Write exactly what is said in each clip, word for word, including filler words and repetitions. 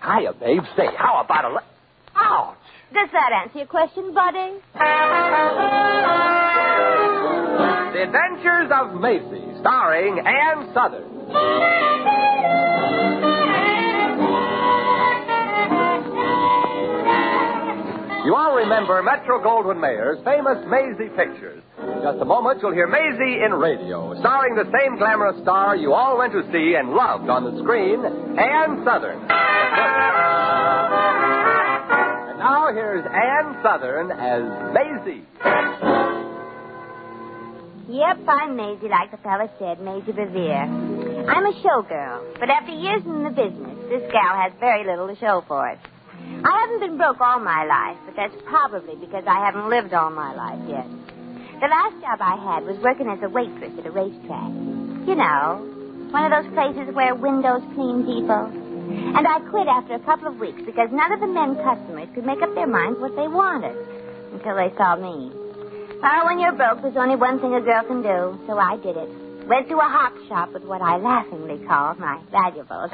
Hiya, babe. Say, how about a... Le- Ouch! Does that answer your question, buddy? The Adventures of Macy, starring Ann Southern. You all remember Metro-Goldwyn-Mayer's famous Maisie pictures. In just a moment, you'll hear Maisie in radio, starring the same glamorous star you all went to see and loved on the screen, Ann Southern. And now here's Ann Southern as Maisie. Yep, I'm Maisie, like the fella said, Maisie Revere. I'm a showgirl, but after years in the business, this gal has very little to show for it. I haven't been broke all my life, but that's probably because I haven't lived all my life yet. The last job I had was working as a waitress at a racetrack. You know, one of those places where windows clean people. And I quit after a couple of weeks because none of the men customers could make up their minds what they wanted until they saw me. Well, when you're broke, there's only one thing a girl can do, so I did it. Went to a hop shop with what I laughingly call my valuables.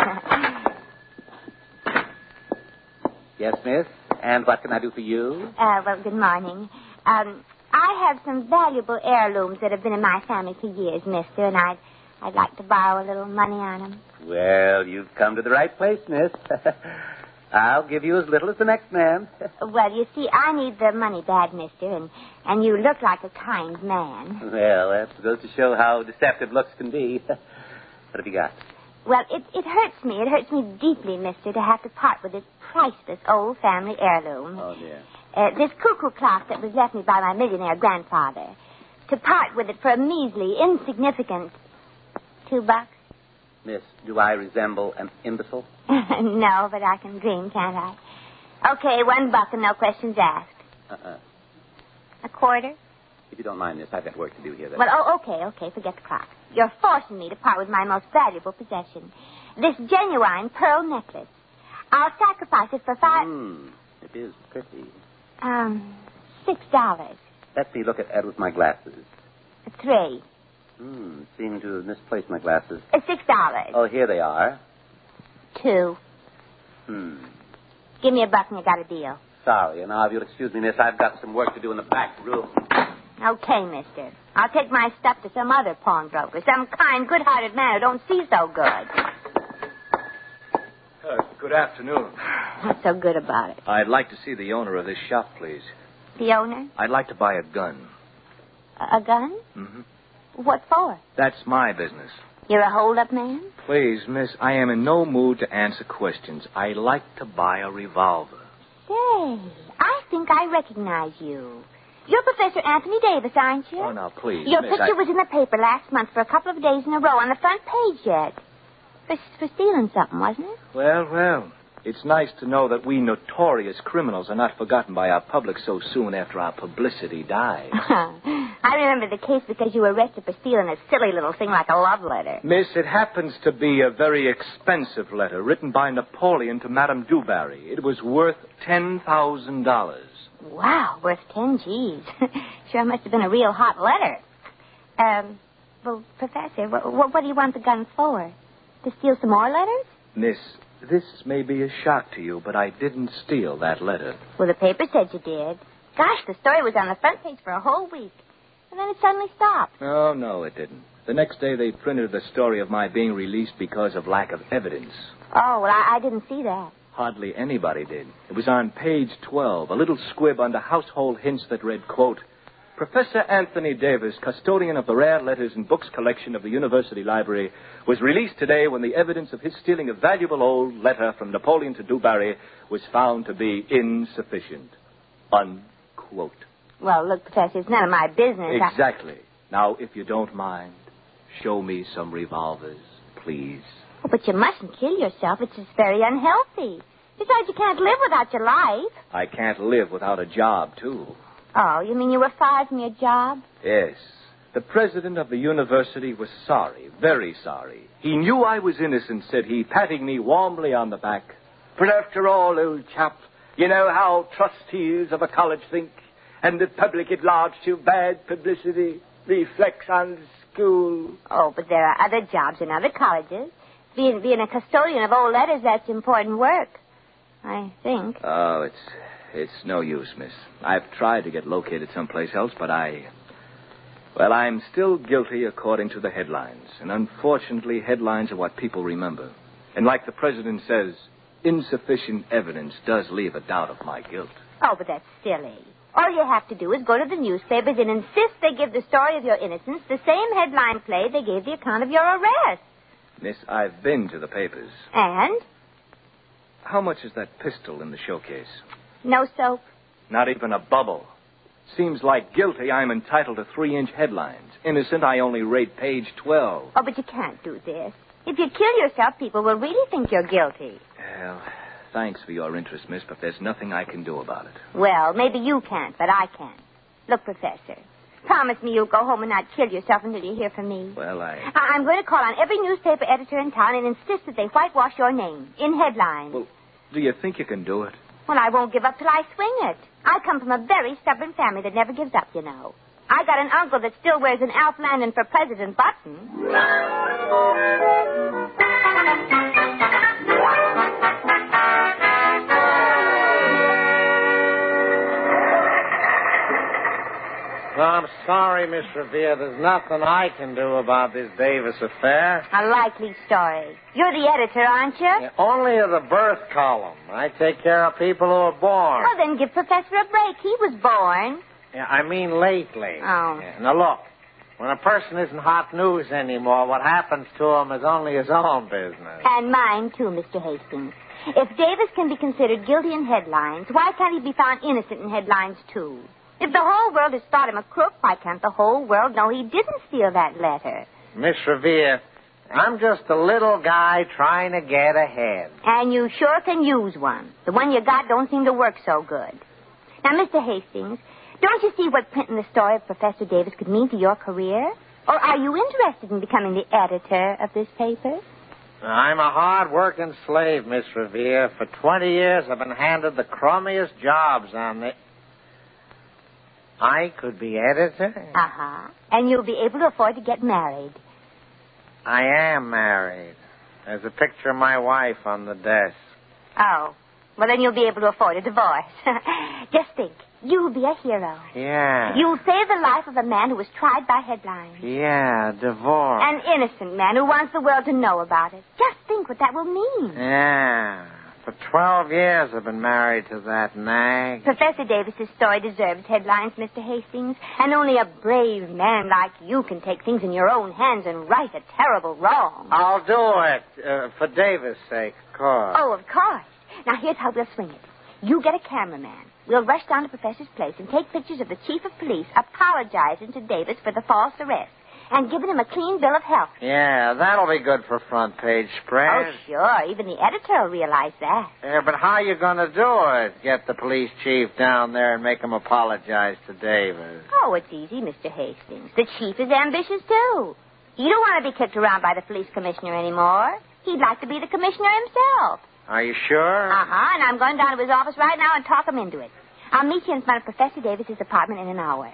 Yes, miss? And what can I do for you? Uh, well, good morning. Um, I have some valuable heirlooms that have been in my family for years, mister, and I'd, I'd like to borrow a little money on them. Well, you've come to the right place, miss. I'll give you as little as the next man. Well, you see, I need the money bad, mister, and, and you look like a kind man. Well, that goes to show how deceptive looks can be. What have you got? Well, it, it hurts me. It hurts me deeply, mister, to have to part with this priceless old family heirloom. Oh, dear. Uh, this cuckoo clock that was left me by my millionaire grandfather. To part with it for a measly, insignificant two bucks. Miss, do I resemble an imbecile? No, but I can dream, can't I? Okay, one buck and no questions asked. Uh-uh. A quarter? If you don't mind, miss, I've got work to do here. Then. Well, oh, okay, okay, forget the clock. You're forcing me to part with my most valuable possession. This genuine pearl necklace. I'll sacrifice it for five... Hmm, it is pretty. Um, six dollars. Let me look at that with my glasses. Three. Hmm, seem to have misplaced my glasses. Uh, six dollars. Oh, here they are. Two. Hmm. Give me a buck and you got a deal. Sorry, and now if you'll excuse me, miss, I've got some work to do in the back room. Okay, mister. I'll take my stuff to some other pawnbroker, some kind, good-hearted man who don't see so good. Uh, good afternoon. What's so good about it? I'd like to see the owner of this shop, please. The owner? I'd like to buy a gun. A, a gun? Mm-hmm. What for? That's my business. You're a hold-up man? Please, miss, I am in no mood to answer questions. I like to buy a revolver. Say, I think I recognize you. You're Professor Anthony Davis, aren't you? Oh, now, please, Your miss, picture I... was in the paper last month for a couple of days in a row on the front page yet. For, for stealing something, wasn't it? Well, well, it's nice to know that we notorious criminals are not forgotten by our public so soon after our publicity dies. I remember the case because you were arrested for stealing a silly little thing like a love letter. Miss, it happens to be a very expensive letter written by Napoleon to Madame Du Barry. It was worth ten thousand dollars. Wow, worth ten G's. Sure must have been a real hot letter. Um, well, Professor, what, what do you want the gun for? To steal some more letters? Miss, this may be a shock to you, but I didn't steal that letter. Well, the paper said you did. Gosh, the story was on the front page for a whole week. And then it suddenly stopped. Oh, no, it didn't. The next day they printed the story of my being released because of lack of evidence. Oh, well, I, I didn't see that. Hardly anybody did. It was on page twelve, a little squib under household hints that read, quote, Professor Anthony Davis, custodian of the rare letters and books collection of the University Library, was released today when the evidence of his stealing a valuable old letter from Napoleon to Du Barry was found to be insufficient. Unquote. Well, look, Professor, it's none of my business. Exactly. I... Now, if you don't mind, show me some revolvers, please. Oh, but you mustn't kill yourself. It's just very unhealthy. Besides, you can't live without your life. I can't live without a job, too. Oh, you mean you were fired from your job? Yes. The president of the university was sorry, very sorry. He knew I was innocent, said he, patting me warmly on the back. But after all, old chap, you know how trustees of a college think, and the public at large feel bad publicity reflects on the school. Oh, but there are other jobs in other colleges. Being, being a custodian of old letters, that's important work. I think. Oh, it's it's no use, miss. I've tried to get located someplace else, but I... Well, I'm still guilty according to the headlines. And unfortunately, headlines are what people remember. And like the president says, insufficient evidence does leave a doubt of my guilt. Oh, but that's silly. All you have to do is go to the newspapers and insist they give the story of your innocence the same headline play they gave the account of your arrest. Miss, I've been to the papers. And? How much is that pistol in the showcase? No soap? Not even a bubble. Seems like guilty, I'm entitled to three-inch headlines. Innocent, I only rate page twelve. Oh, but you can't do this. If you kill yourself, people will really think you're guilty. Well, thanks for your interest, miss, but there's nothing I can do about it. Well, maybe you can't, but I can. Look, Professor, promise me you'll go home and not kill yourself until you hear from me. Well, I... I- I'm going to call on every newspaper editor in town and insist that they whitewash your name in headlines. Well, do you think you can do it? Well, I won't give up till I swing it. I come from a very stubborn family that never gives up, you know. I got an uncle that still wears an Alf Landon for President button. I'm sorry, Miss Revere. There's nothing I can do about this Davis affair. A likely story. You're the editor, aren't you? Yeah, only of the birth column. I take care of people who are born. Well, then give Professor a break. He was born. Yeah, I mean lately. Oh. Yeah, now, look. When a person isn't hot news anymore, what happens to him is only his own business. And mine, too, Mister Hastings. If Davis can be considered guilty in headlines, why can't he be found innocent in headlines, too? If the whole world has thought him a crook, why can't the whole world know he didn't steal that letter? Miss Revere, I'm just a little guy trying to get ahead. And you sure can use one. The one you got don't seem to work so good. Now, Mister Hastings, don't you see what printing the story of Professor Davis could mean to your career? Or are you interested in becoming the editor of this paper? I'm a hard-working slave, Miss Revere. For twenty years, I've been handed the crummiest jobs on the... I could be editor? Uh-huh. And you'll be able to afford to get married. I am married. There's a picture of my wife on the desk. Oh. Well, then you'll be able to afford a divorce. Just think. You'll be a hero. Yeah. You'll save the life of a man who was tried by headlines. Yeah, divorce. An innocent man who wants the world to know about it. Just think what that will mean. Yeah. For twelve years I've been married to that nag. Professor Davis's story deserves headlines, Mister Hastings. And only a brave man like you can take things in your own hands and right a terrible wrong. I'll do it. Uh, for Davis' sake, of course. Oh, of course. Now, here's how we'll swing it. You get a cameraman. We'll rush down to Professor's place and take pictures of the chief of police apologizing to Davis for the false arrest and giving him a clean bill of health. Yeah, that'll be good for front page spread. Oh, sure. Even the editor will realize that. Yeah, but how you going to do it? Get the police chief down there and make him apologize to Davis? Oh, it's easy, Mister Hastings. The chief is ambitious, too. He don't want to be kicked around by the police commissioner anymore. He'd like to be the commissioner himself. Are you sure? Uh-huh, and I'm going down to his office right now and talk him into it. I'll meet you in front of Professor Davis's apartment in an hour.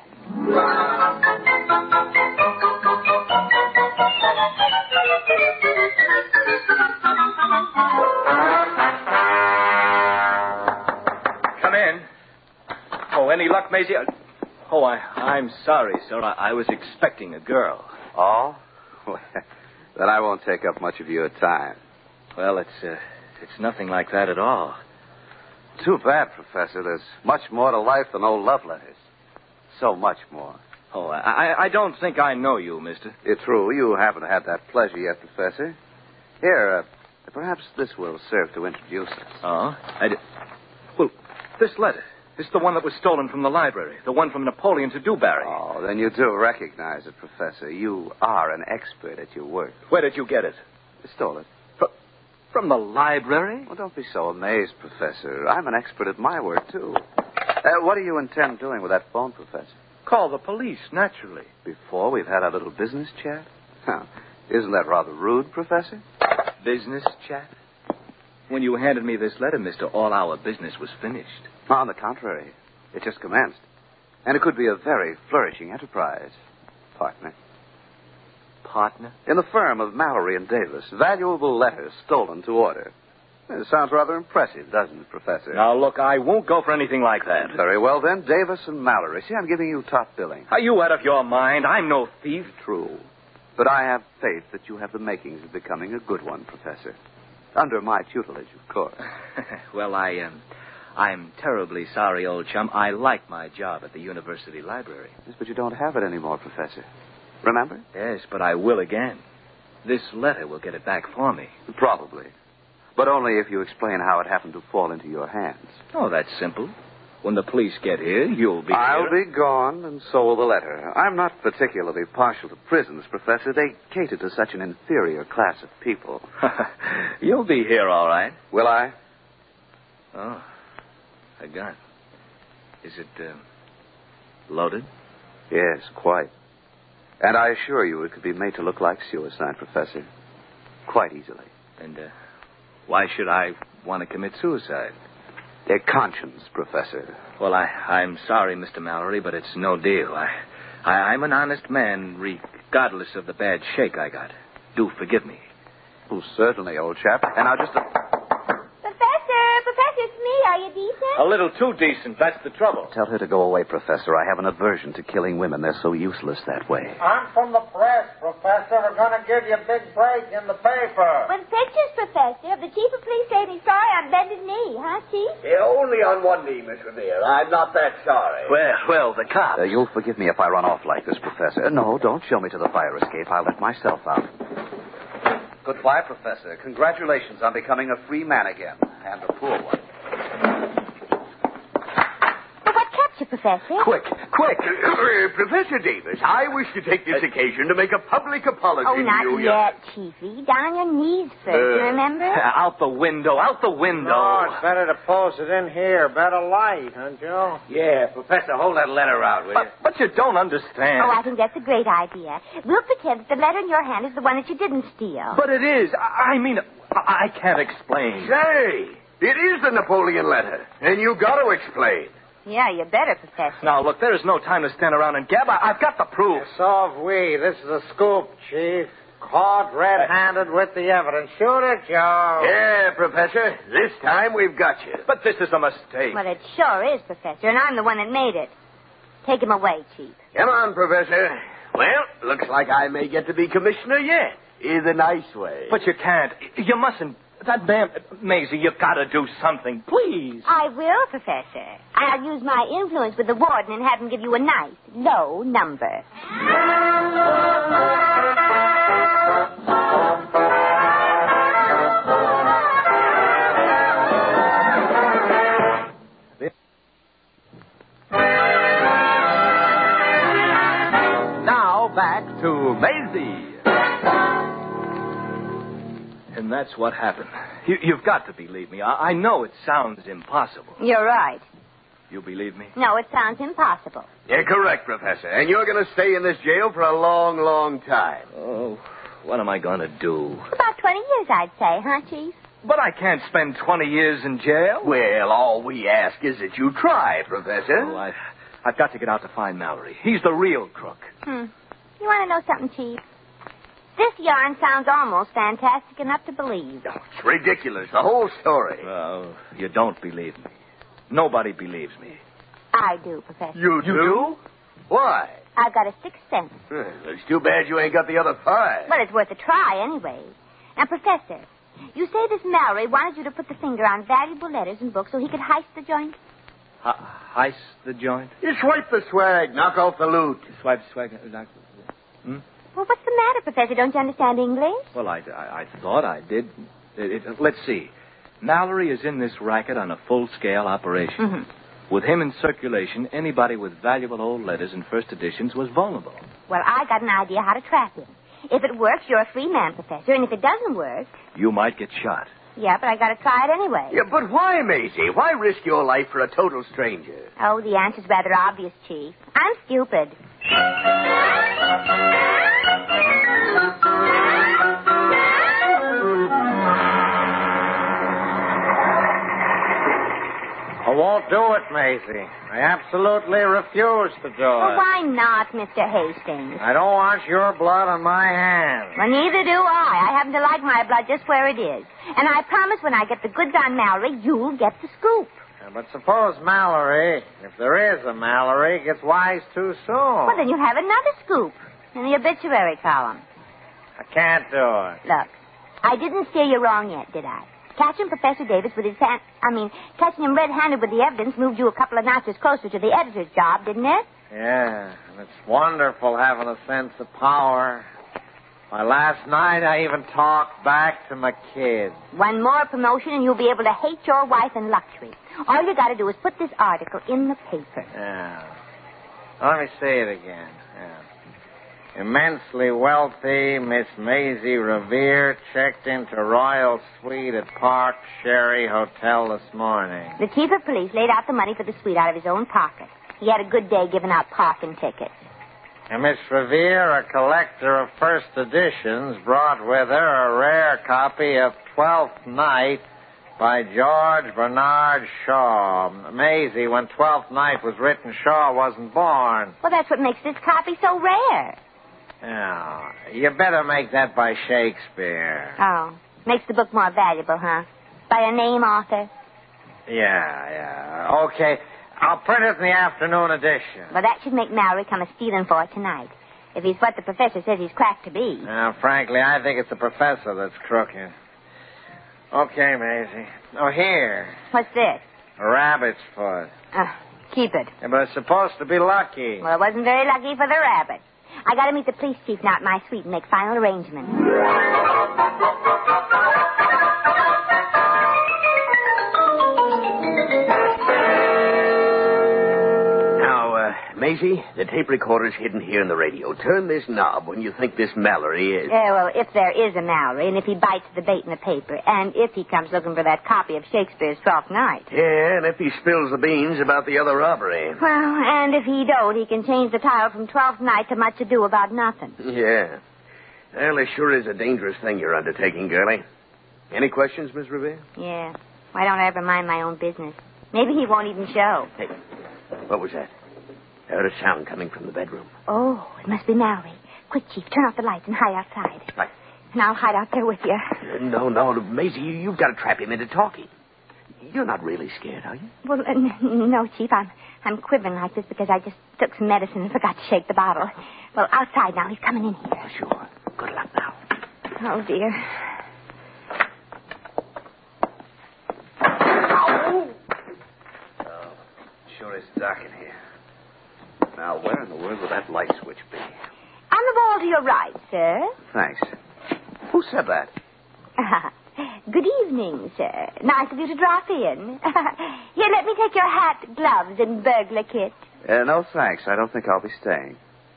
Come in. Oh, any luck, Maisie? Oh, I, I'm sorry, sir. I, I was expecting a girl. Oh? Then I won't take up much of your time. Well, it's, uh, it's nothing like that at all. Too bad, Professor. There's much more to life than old love letters. So much more. Oh, I, I don't think I know you, mister. It's true. You haven't had that pleasure yet, Professor. Here, uh, perhaps this will serve to introduce us. Oh? I did... Well, this letter. It's the one that was stolen from the library. The one from Napoleon to Dewberry. Oh, then you do recognize it, Professor. You are an expert at your work. Where did you get it? I stole it. From, from the library? Well, don't be so amazed, Professor. I'm an expert at my work, too. Uh, what do you intend doing with that phone, Professor? Call the police, naturally. Before we've had our little business chat? Huh. Isn't that rather rude, Professor? Business chat? When you handed me this letter, mister, all our business was finished. On the contrary, it just commenced. And it could be a very flourishing enterprise. Partner. Partner? In the firm of Mallory and Davis, valuable letters stolen to order. It sounds rather impressive, doesn't it, Professor? Now, look, I won't go for anything like that. Very well, then. Davis and Mallory. See, I'm giving you top billing. Are you out of your mind? I'm no thief. True. But I have faith that you have the makings of becoming a good one, Professor. Under my tutelage, of course. Well, I am... Um, I'm terribly sorry, old chum. I like my job at the university library. Yes, but you don't have it anymore, Professor. Remember? Yes, but I will again. This letter will get it back for me. Probably. But only if you explain how it happened to fall into your hands. Oh, that's simple. When the police get here, you'll be I'll here. be gone, and so will the letter. I'm not particularly partial to prisons, Professor. They cater to such an inferior class of people. You'll be here, all right. Will I? Oh, a gun. Is it uh, loaded? Yes, quite. And I assure you it could be made to look like suicide, Professor. Quite easily. And uh, why should I want to commit suicide? A conscience, Professor. Well, I, I'm sorry, Mister Mallory, but it's no deal. I, I, I'm an honest man, regardless of the bad shake I got. Do forgive me. Oh, certainly, old chap. And I'll just... Uh... Professor, Professor, it's me. Are you decent? A little too decent. That's the trouble. Tell her to go away, Professor. I have an aversion to killing women. They're so useless that way. I'm from the press, Professor. We're going to give you a big break in the paper. With pictures, Professor, of the chief of police saying he's sorry on bended knee, huh, Chief? Yeah, only on one knee, Miss Revere. I'm not that sorry. Well, well, the cops. Uh, you'll forgive me if I run off like this, Professor. No, don't show me to the fire escape. I'll let myself out. Goodbye, Professor. Congratulations on becoming a free man again, and a poor one. Well, what kept you, Professor? Quick, quick. Uh, Professor Davis, I wish to take this occasion to make a public apology Oh, to not you. yet, Chiefy. Down on your knees first, Uh, you remember? Out the window, out the window. No, it's better to post it in here. Better light, huh, Joe? Yeah, Professor, hold that letter out, will you? But, but you don't understand. Oh, I think that's a great idea. We'll pretend that the letter in your hand is the one that you didn't steal. But it is. I, I mean, I, I can't explain. Say, it is the Napoleon letter, and you got to explain. Yeah, you better, Professor. Now, look, there is no time to stand around and gab. I, I've got the proof. So have we. This is a scoop, Chief. Caught red-handed with the evidence. Shoot it, Joe. Yeah, Professor, this time we've got you. But this is a mistake. Well, it sure is, Professor, and I'm the one that made it. Take him away, Chief. Come on, Professor. Well, looks like I may get to be commissioner yet. In a nice way. But you can't. You mustn't. That damn... Maisie, you've got to do something. Please. I will, Professor. I'll use my influence with the warden and have him give you a nice, low number. Now back to Maisie. And that's what happened. You, you've got to believe me. I, I know it sounds impossible. You're right. You believe me? No, it sounds impossible. Yeah, correct, Professor. And you're going to stay in this jail for a long, long time. Oh, what am I going to do? About twenty years, I'd say, huh, Chief? But I can't spend twenty years in jail. Well, all we ask is that you try, Professor. Oh, I, I've got to get out to find Mallory. He's the real crook. Hmm. You want to know something, Chief? This yarn sounds almost fantastic enough to believe. Oh, it's ridiculous, the whole story. Well, you don't believe me. Nobody believes me. I do, Professor. You do? You do? Why? I've got a sixth sense. Well, it's too bad you ain't got the other five. Well, it's worth a try anyway. Now, Professor, you say this Mallory wanted you to put the finger on valuable letters and books so he could heist the joint? H- heist the joint? You swipe the swag, knock off the loot. Swipe, swag, uh, knock- Hmm? Well, what's the matter, Professor? Don't you understand English? Well, I, I, I thought I did. It, it, let's see. Mallory is in this racket on a full-scale operation. Mm-hmm. With him in circulation, anybody with valuable old letters and first editions was vulnerable. Well, I got an idea how to trap him. If it works, you're a free man, Professor, and if it doesn't work... You might get shot. Yeah, but I got to try it anyway. Yeah, but why, Maisie? Why risk your life for a total stranger? Oh, the answer's rather obvious, Chief. I'm stupid. A won't do it, Maisie. I absolutely refuse to do Well, it. why not, Mister Hastings? I don't want your blood on my hands. Well, neither do I. I happen to like my blood just where it is. And I promise when I get the goods on Mallory, you'll get the scoop. Yeah, but suppose Mallory, if there is a Mallory, gets wise too soon. Well, then you'll have another scoop in the obituary column. I can't do it. Look, I didn't steer you wrong yet, did I? Catching Professor Davis with his hand... I mean, catching him red-handed with the evidence moved you a couple of notches closer to the editor's job, didn't it? Yeah, and it's wonderful having a sense of power. Why, last night I even talked back to my kids. One more promotion and you'll be able to hate your wife in luxury. All you got to do is put this article in the paper. Yeah. Let me say it again. Yeah. Immensely wealthy Miss Maisie Revere checked into Royal Suite at Park Sherry Hotel this morning. The chief of police laid out the money for the suite out of his own pocket. He had a good day giving out parking tickets. And Miss Revere, a collector of first editions, brought with her a rare copy of Twelfth Night by George Bernard Shaw. Maisie, when Twelfth Night was written, Shaw wasn't born. Well, that's what makes this copy so rare. Yeah, you better make that by Shakespeare. Oh, makes the book more valuable, huh? By a name author? Yeah, yeah. Okay, I'll print it in the afternoon edition. Well, that should make Mallory come a-stealing for it tonight. If he's what the professor says he's cracked to be. Now, frankly, I think it's the professor that's crooked. Okay, Maisie. Oh, here. What's this? A rabbit's foot. Uh, keep it. Yeah, but it's supposed to be lucky. Well, it wasn't very lucky for the rabbit. I got to meet the police chief now at my suite and make final arrangements. Now, uh, Maisie, the tape recorder's hidden here in the radio. Turn this knob when you think this Mallory is. Yeah, well, if there is a Mallory, and if he bites the bait in the paper, and if he comes looking for that copy of Shakespeare's Twelfth Night. Yeah, and if he spills the beans about the other robbery. Well, and if he don't, he can change the title from Twelfth Night to Much Ado About Nothing. Yeah. Well, it sure is a dangerous thing you're undertaking, girlie. Any questions, Miss Revere? Yeah. Why don't I ever mind my own business? Maybe he won't even show. Hey, what was that? I heard a sound coming from the bedroom. Oh, it must be Mallory. Quick, Chief, turn off the lights and hide outside. Right. And I'll hide out there with you. Uh, no, no, Maisie, you, you've got to trap him into talking. You're not really scared, are you? Well, uh, n- no, Chief. I'm I'm quivering like this because I just took some medicine and forgot to shake the bottle. Well, outside now. He's coming in here. Oh, sure. Good luck now. Oh, dear. Ow! Oh, sure is dark in here. Now, where in the world will that light switch be? On the wall to your right, sir. Thanks. Who said that? Good evening, sir. Nice of you to drop in. Here, let me take your hat, gloves, and burglar kit. Uh, no, thanks. I don't think I'll be staying.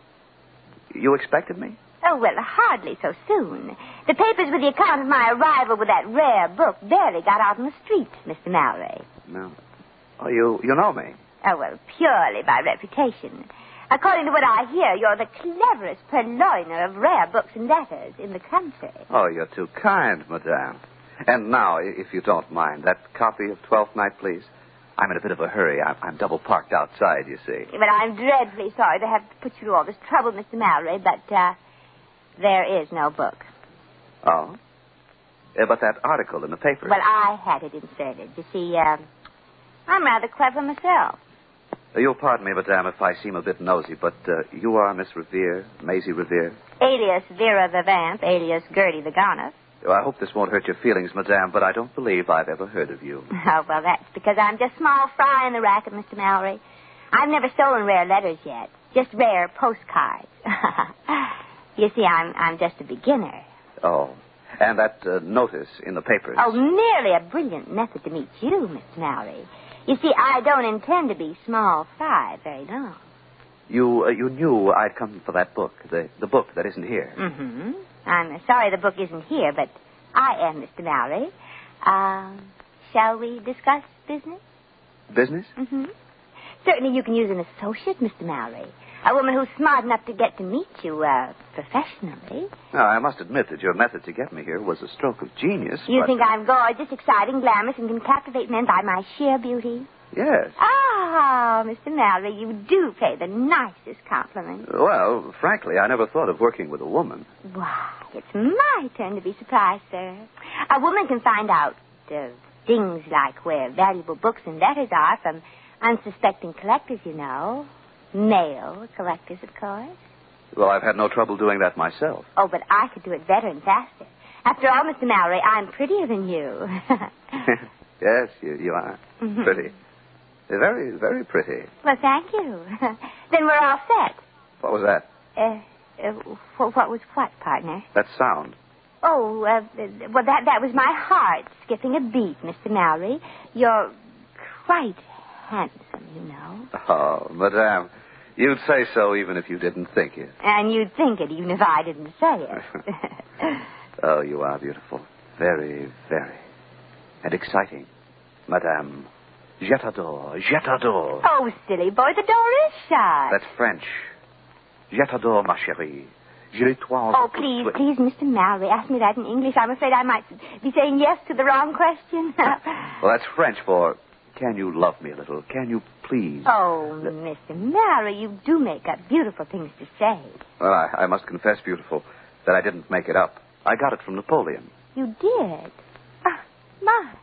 You expected me? Oh, well, hardly so soon. The papers with the account of my arrival with that rare book barely got out in the streets, Mister Mallory. No. Oh, you, you know me? Oh, well, purely by reputation. According to what I hear, you're the cleverest purloiner of rare books and letters in the country. Oh, you're too kind, madame. And now, if you don't mind, that copy of Twelfth Night, please. I'm in a bit of a hurry. I'm, I'm double parked outside, you see. But I'm dreadfully sorry to have to put you through all this trouble, Mister Mallory, but, uh, there is no book. Oh? Uh, but that article in the paper. Well, I had it inserted. You see, uh, I'm rather clever myself. Uh, you'll pardon me, madame, if I seem a bit nosy, but uh, you are Miss Revere, Maisie Revere. Alias Vera the Vamp, alias Gertie the Goner. Well, I hope this won't hurt your feelings, madame, but I don't believe I've ever heard of you. Oh, well, that's because I'm just small fry in the racket, Mister Mallory. I've never stolen rare letters yet, just rare postcards. You see, I'm I'm just a beginner. Oh, and that uh, notice in the papers. Oh, merely a brilliant method to meet you, Mister Mallory. You see, I don't intend to be small fry very long. You uh, you knew I'd come for that book, the the book that isn't here. Mm-hmm. I'm sorry the book isn't here, but I am Mister Mallory. Um, shall we discuss business? Business? Mm-hmm. Certainly you can use an associate, Mister Mallory. A woman who's smart enough to get to meet you, uh, professionally. Now, I must admit that your method to get me here was a stroke of genius. You but... think I'm gorgeous, exciting, glamorous, and can captivate men by my sheer beauty? Yes. Oh, Mister Mallory, you do pay the nicest compliment. Well, frankly, I never thought of working with a woman. Why, it's my turn to be surprised, sir. A woman can find out uh, things like where valuable books and letters are from unsuspecting collectors, you know. Male collectors, of course. Well, I've had no trouble doing that myself. Oh, but I could do it better and faster. After all, Mister Mallory, I'm prettier than you. Yes, you, you are. Mhm. Pretty. Very, very pretty. Well, thank you. Then we're all set. What was that? Uh, uh, wh- what was what, partner? That sound. Oh, uh, well, that that was my heart skipping a beat, Mister Mallory. You're quite handsome, you know. Oh, madame, you'd say so even if you didn't think it. And you'd think it even if I didn't say it. Oh, you are beautiful. Very, very. And exciting. Madame, je t'adore, je t'adore. Oh, silly boy, the door is shut. That's French. Je t'adore, ma chérie. Je l'étoile. Oh, please, please, Mister Mallory, ask me that in English. I'm afraid I might be saying yes to the wrong question. Well, that's French for, can you love me a little? Can you please? Oh, Mister Mallory, you do make up beautiful things to say. Well, I, I must confess, beautiful, that I didn't make it up. I got it from Napoleon. You did? Ah, my.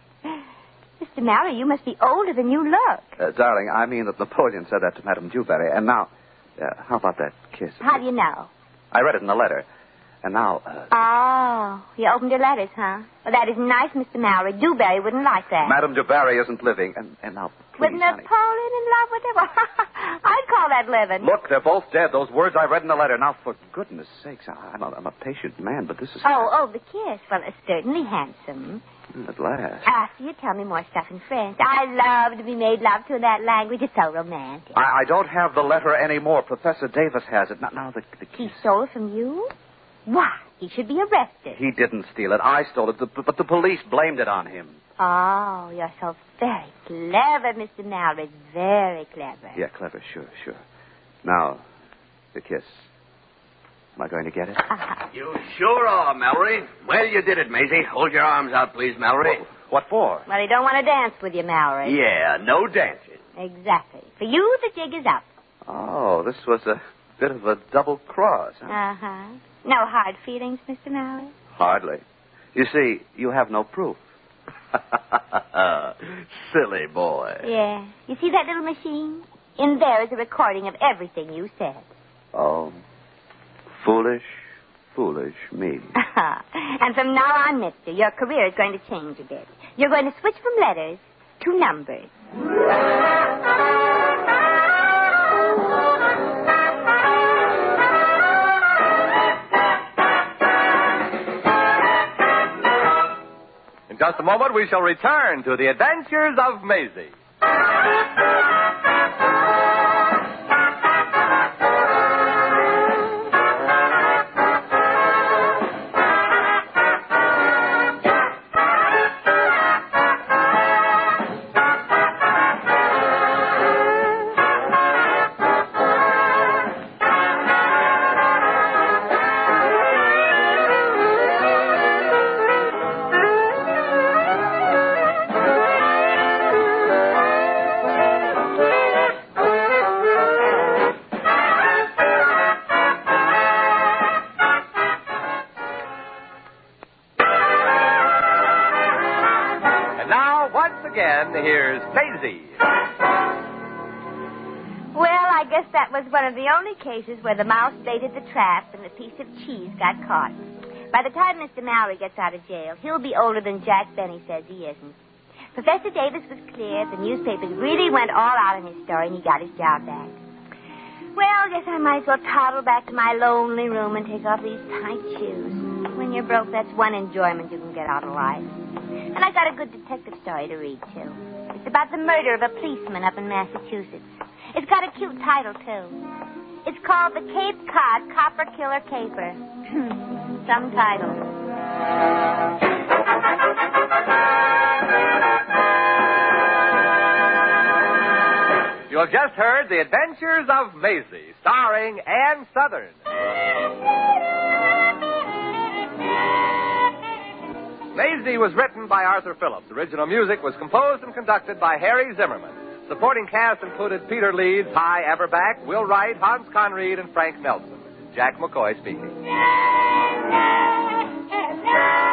Mister Mallory, you must be older than you look. Uh, darling, I mean that Napoleon said that to Madame Dewberry, and now, uh, how about that kiss? How do you know? I read it in the letter, and now... Uh, Oh, you opened your letters, huh? Well, that is nice, Mister Mallory. Dewberry wouldn't like that. Madame Dewberry isn't living, and, and now, please, With honey. Napoleon in love with her? I'd call that living. Look, they're both dead. Those words I read in the letter. Now, for goodness sakes, I- I'm a, I'm a patient man, but this is... Oh, oh, the kiss. Well, it's certainly handsome. At last. After you tell me more stuff in French. I love to be made love to in that language. It's so romantic. I, I don't have the letter anymore. Professor Davis has it. Now, now the, the He kiss. stole it from you? Why, he should be arrested. He didn't steal it. I stole it, the, but the police blamed it on him. Oh, you're so very clever, Mister Mallory. Very clever. Yeah, clever, sure, sure. Now, the kiss. Am I going to get it? You sure are, Mallory. Well, you did it, Maisie. Hold your arms out, please, Mallory. What for? Well, he don't want to dance with you, Mallory. Yeah, no dancing. Exactly. For you, the jig is up. Oh, this was a bit of a double cross. Huh? Uh-huh. No hard feelings, Mister Mallory? Hardly. You see, you have no proof. Silly boy. Yeah. You see that little machine? In there is a recording of everything you said. Oh, foolish, foolish me. And from now on, mister, your career is going to change a bit. You're going to switch from letters to numbers. In just a moment, we shall return to the adventures of Maisie. Again, here's Maisie. Well, I guess that was one of the only cases where the mouse baited the trap and the piece of cheese got caught. By the time Mister Mallory gets out of jail, he'll be older than Jack Benny says he isn't. Professor Davis was clear. The newspapers really went all out in his story, and he got his job back. Well, I guess I might as well toddle back to my lonely room and take off these tight shoes. When you're broke, that's one enjoyment you can get out of life. And I got a good detective story to read, too. It's about the murder of a policeman up in Massachusetts. It's got a cute title, too. It's called The Cape Cod Copper Killer Caper. Some title. You have just heard The Adventures of Maisie, starring Ann Southern. Maisie was written by Arthur Phillips. Original music was composed and conducted by Harry Zimmerman. Supporting cast included Peter Leeds, Hy Averback, Will Wright, Hans Conried, and Frank Nelson. Jack McCoy speaking.